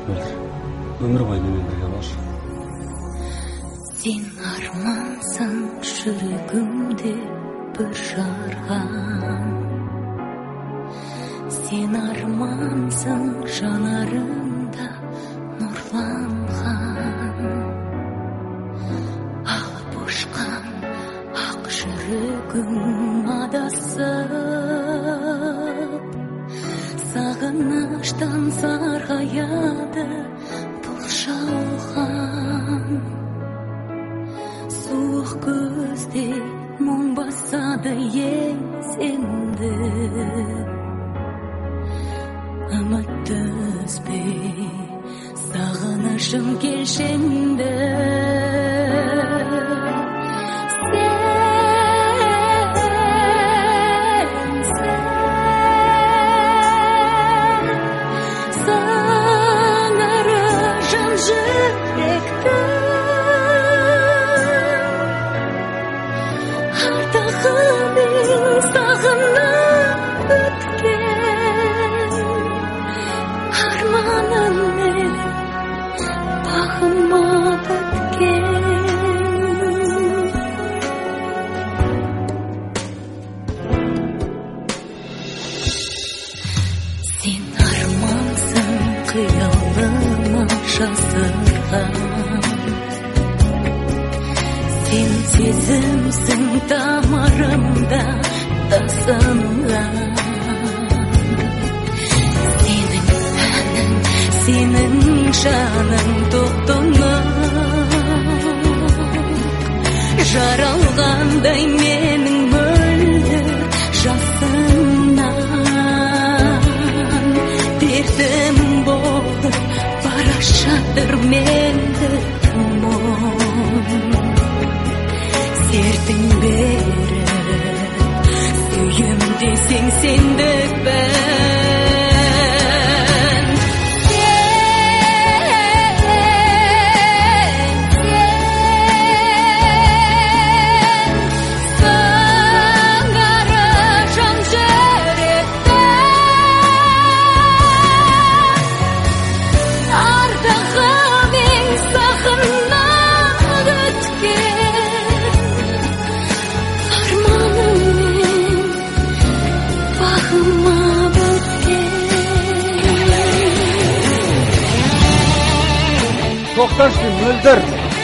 өтпөр өмір бойы менен бірге болшы. Сен армансың жүрегімде бір жарған, сен армансың жанарымда нұрланған, алып ұшқан ақ жүрегім адасып, сағыныштан сарғаяды бұл жалған. Суық көзде мұң басады еңсемді, үмітті үзбей сағынышым келшенді. Сен армансың қиялыма жасырған, сен сезімсің тамырымда тасынған. Сенің әнің, сенің жаның тоқтымық, жаралғандай менің мөлдір жасымнан. Дертім болып бара жатыр менді мұң, сертің беріп сүйем десең сендікпін. Тоқташы мөлдір.